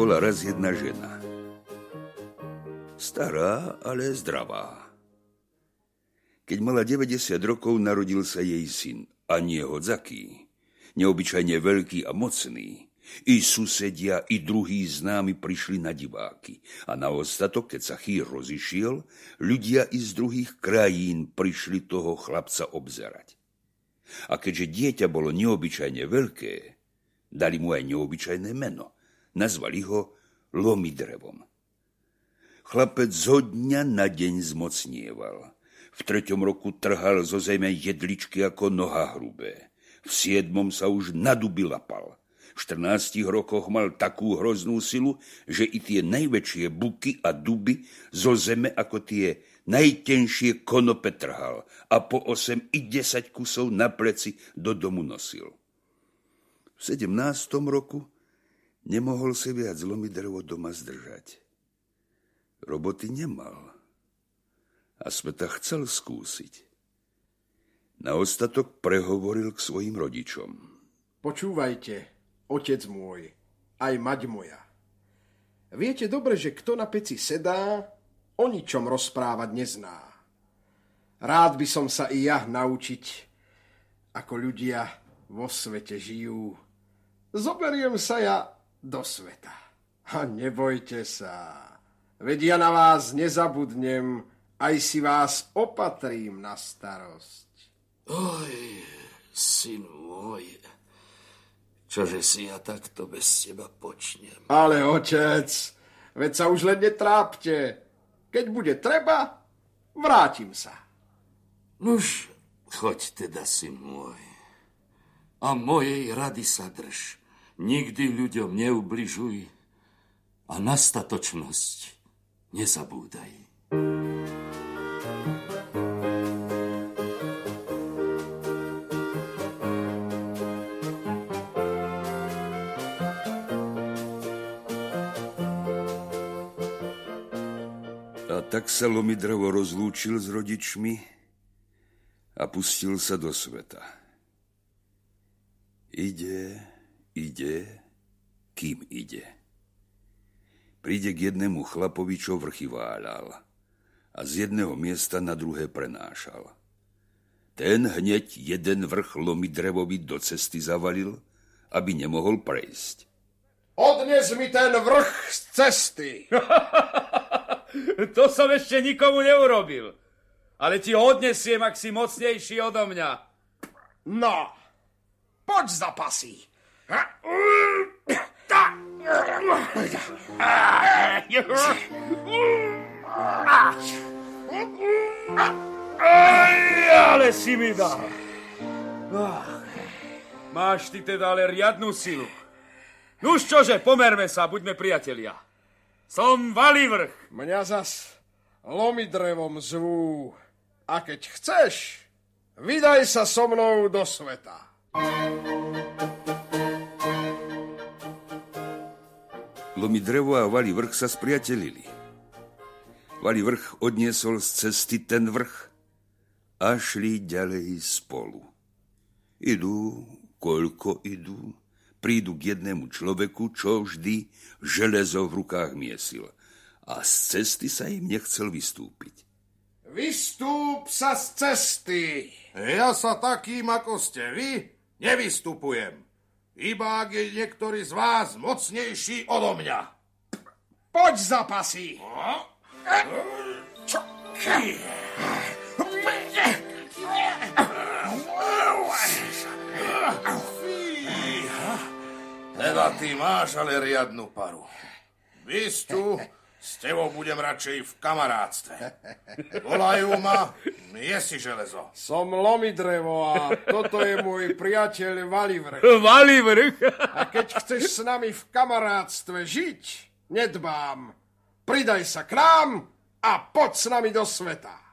bola raz jedna žena. Stará, ale zdravá. Keď mala 90 rokov, narodil sa jej syn, a nie hodzaký, neobyčajne veľký a mocný. I susedia, i druhí známi prišli na diváky. A na ostatok, keď sa chýr rozišiel, ľudia i z druhých krajín prišli toho chlapca obzerať. A keďže dieťa bolo neobyčajne veľké, dali mu aj neobyčajné meno. Nazvali ho Lomidrevom. Chlapec zo dňa na deň zmocnieval. V 3. roku trhal zo zeme jedličky ako noha hrubé. V 7. sa už na duby lapal. V 14 rokoch mal takú hroznú silu, že i tie najväčšie buky a duby zo zeme ako tie najtenšie konope trhal a po 8 i 10 kusov na pleci do domu nosil. V 17. roku nemohol si viac Lomidrevo doma zdržať. Roboty nemal a smeta chcel skúsiť. Na ostatok prehovoril k svojim rodičom. Počúvajte, otec môj, aj mať moja. Viete dobre, že kto na peci sedá, o ničom rozprávať nezná. Rád by som sa i ja naučiť, ako ľudia vo svete žijú. Zoberiem sa ja do sveta. A nebojte sa, veď ja na vás nezabudnem, aj si vás opatrím na starosť. Oj, syn môj, čože si ja takto bez teba počnem? Ale otec, veď sa už len netrápte. Keď bude treba, vrátim sa. Nuž, choď teda, syn môj. A mojej rady sa drž. Nikdy ľuďom neubližuj a na statočnosť nezabúdaj. A tak sa Lomidrevo rozlúčil s rodičmi a pustil sa do sveta. Ide, kým ide. Príde k jednému chlapovi, čo vrchy váľal a z jedného miesta na druhé prenášal. Ten hneď jeden vrch Lomidrevovi do cesty zavalil, aby nemohol prejsť. Odnes mi ten vrch z cesty. To som ešte nikomu neurobil. Ale ti ho odnesiem, ak si mocnejší odo mňa. No, poď za pasy. Ale si mi dal. Máš ty teda ale riadnu silu. Nuž čože, pomerme sa, buďme priatelia. Som Valivrch. Mňa zas Lomidrevom zvú. A keď chceš, vydaj sa so mnou do sveta. Lomidrevo a Valivrch sa spriatelili. Valivrch odniesol z cesty ten vrch a šli ďalej spolu. Idú, koľko idú, prídu k jednému človeku, čo vždy železo v rukách miesil. A z cesty sa im nechcel vystúpiť. Vystúp sa z cesty. Ja sa takým, ako ste vy, nevystupujem. Iba ak je niektorý z vás mocnejší odo mňa. Poď za pasy. Teda ty máš ale riadnu paru. Vistu, s tebou budem radšej v kamarátstve. Volajú ma, jesi železo. Som Lomidrevo a toto je môj priateľ Valivrch. Valivrch? A keď chceš s nami v kamarátstve žiť, nedbám. Pridaj sa k nám a poď s nami do sveta.